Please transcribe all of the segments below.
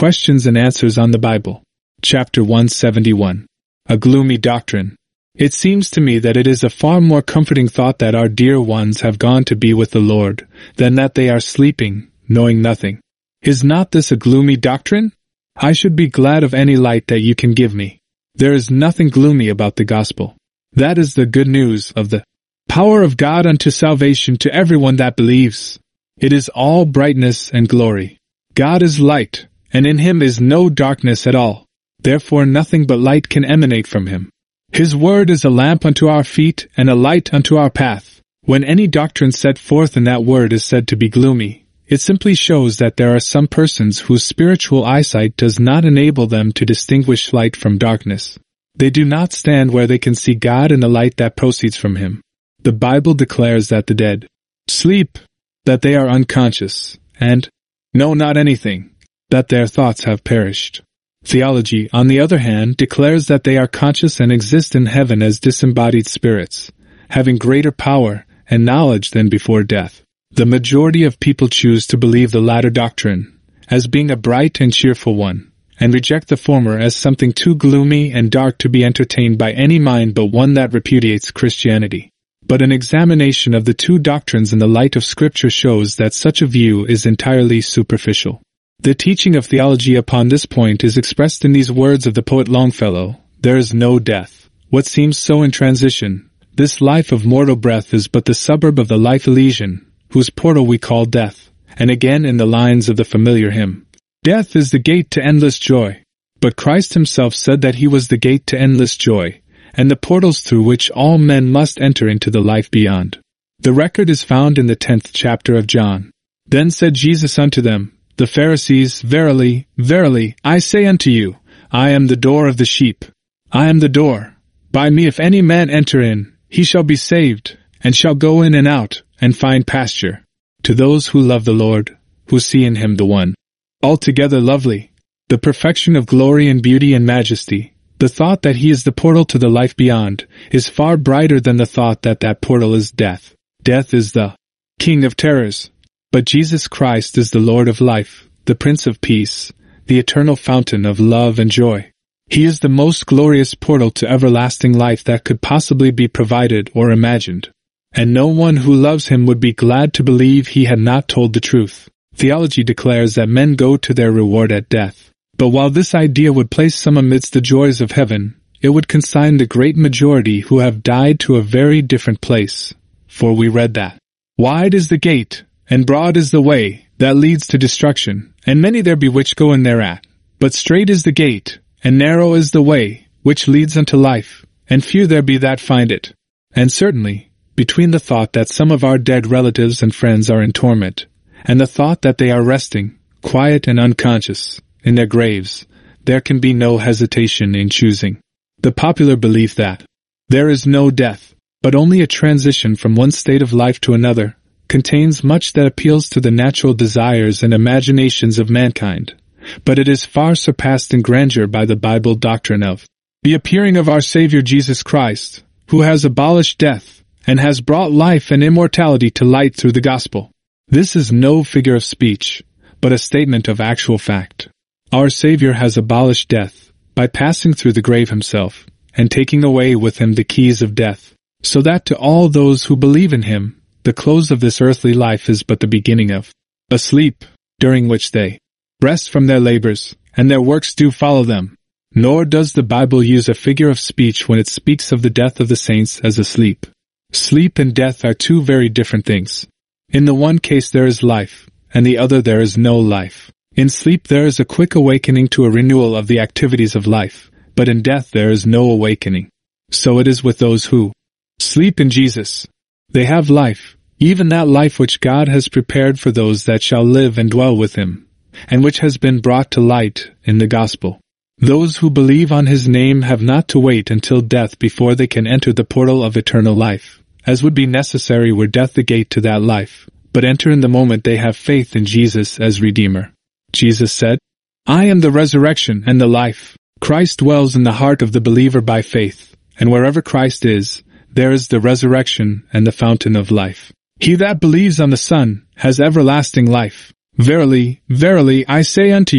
Questions and Answers on the Bible. Chapter 171. A Gloomy Doctrine. It seems to me that it is a far more comforting thought that our dear ones have gone to be with the Lord, than that they are sleeping, knowing nothing. Is not this a gloomy doctrine? I should be glad of any light that you can give me. There is nothing gloomy about the gospel. That is the good news of the power of God unto salvation to everyone that believes. It is all brightness and glory. God is light, and in him is no darkness at all. Therefore nothing but light can emanate from him. His word is a lamp unto our feet and a light unto our path. When any doctrine set forth in that word is said to be gloomy, it simply shows that there are some persons whose spiritual eyesight does not enable them to distinguish light from darkness. They do not stand where they can see God in the light that proceeds from him. The Bible declares that the dead sleep, that they are unconscious, and know not anything, that their thoughts have perished. Theology, on the other hand, declares that they are conscious and exist in heaven as disembodied spirits, having greater power and knowledge than before death. The majority of people choose to believe the latter doctrine as being a bright and cheerful one, and reject the former as something too gloomy and dark to be entertained by any mind but one that repudiates Christianity. But an examination of the two doctrines in the light of Scripture shows that such a view is entirely superficial. The teaching of theology upon this point is expressed in these words of the poet Longfellow: "There is no death. What seems so in transition? This life of mortal breath is but the suburb of the life Elysian, whose portal we call death." And again in the lines of the familiar hymn, "Death is the gate to endless joy." But Christ himself said that he was the gate to endless joy, and the portals through which all men must enter into the life beyond. The record is found in the 10th chapter of John. "Then said Jesus unto them, the Pharisees, Verily, verily, I say unto you, I am the door of the sheep. I am the door. By me if any man enter in, he shall be saved, and shall go in and out, and find pasture." To those who love the Lord, who see in him the one altogether lovely, the perfection of glory and beauty and majesty, the thought that he is the portal to the life beyond is far brighter than the thought that that portal is death. Death is the king of terrors. But Jesus Christ is the Lord of life, the Prince of Peace, the eternal fountain of love and joy. He is the most glorious portal to everlasting life that could possibly be provided or imagined. And no one who loves him would be glad to believe he had not told the truth. Theology declares that men go to their reward at death. But while this idea would place some amidst the joys of heaven, it would consign the great majority who have died to a very different place. For we read that, "Wide is the gate, and broad is the way, that leads to destruction, and many there be which go in thereat. But strait is the gate, and narrow is the way, which leads unto life, and few there be that find it." And certainly, between the thought that some of our dead relatives and friends are in torment, and the thought that they are resting, quiet and unconscious, in their graves, there can be no hesitation in choosing. The popular belief that there is no death, but only a transition from one state of life to another, contains much that appeals to the natural desires and imaginations of mankind, but it is far surpassed in grandeur by the Bible doctrine of the appearing of our Savior Jesus Christ, who has abolished death, and has brought life and immortality to light through the gospel. This is no figure of speech, but a statement of actual fact. Our Savior has abolished death, by passing through the grave himself, and taking away with him the keys of death, so that to all those who believe in him, the close of this earthly life is but the beginning of a sleep, during which they rest from their labors, and their works do follow them. Nor does the Bible use a figure of speech when it speaks of the death of the saints as a sleep. Sleep and death are two very different things. In the one case there is life, and the other there is no life. In sleep there is a quick awakening to a renewal of the activities of life, but in death there is no awakening. So it is with those who sleep in Jesus. They have life, even that life which God has prepared for those that shall live and dwell with him, and which has been brought to light in the gospel. Those who believe on his name have not to wait until death before they can enter the portal of eternal life, as would be necessary were death the gate to that life, but enter in the moment they have faith in Jesus as Redeemer. Jesus said, "I am the resurrection and the life." Christ dwells in the heart of the believer by faith, and wherever Christ is, there is the resurrection and the fountain of life. "He that believes on the Son has everlasting life. Verily, verily, I say unto you,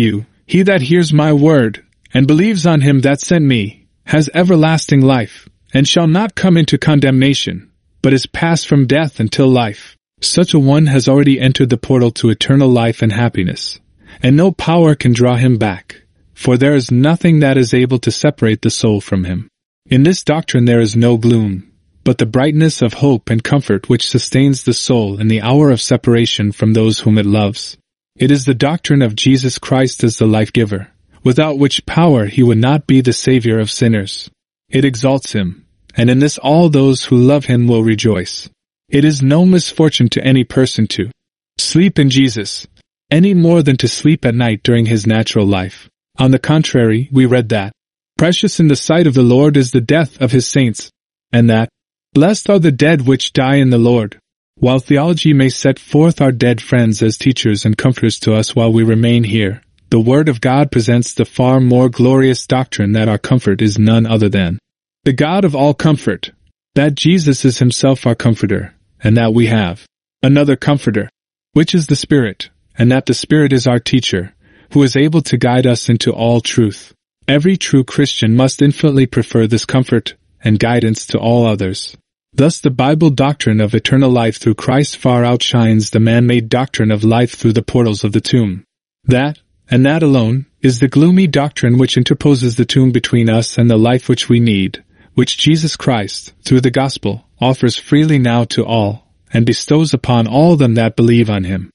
He that hears my word, and believes on him that sent me, has everlasting life, and shall not come into condemnation, but is passed from death until life. Such a one has already entered the portal to eternal life and happiness, and no power can draw him back, for there is nothing that is able to separate the soul from him. In this doctrine there is no gloom, but the brightness of hope and comfort which sustains the soul in the hour of separation from those whom it loves. It is the doctrine of Jesus Christ as the life-giver, without which power he would not be the Savior of sinners. It exalts him, and in this all those who love him will rejoice. It is no misfortune to any person to sleep in Jesus, any more than to sleep at night during his natural life. On the contrary, we read that, "Precious in the sight of the Lord is the death of his saints," and that, "Blessed are the dead which die in the Lord." While theology may set forth our dead friends as teachers and comforters to us while we remain here, the Word of God presents the far more glorious doctrine that our comfort is none other than the God of all comfort, that Jesus is himself our comforter, and that we have another comforter, which is the Spirit, and that the Spirit is our teacher, who is able to guide us into all truth. Every true Christian must infinitely prefer this comfort and guidance to all others. Thus the Bible doctrine of eternal life through Christ far outshines the man-made doctrine of life through the portals of the tomb. That, and that alone, is the gloomy doctrine which interposes the tomb between us and the life which we need, which Jesus Christ, through the gospel, offers freely now to all, and bestows upon all them that believe on him.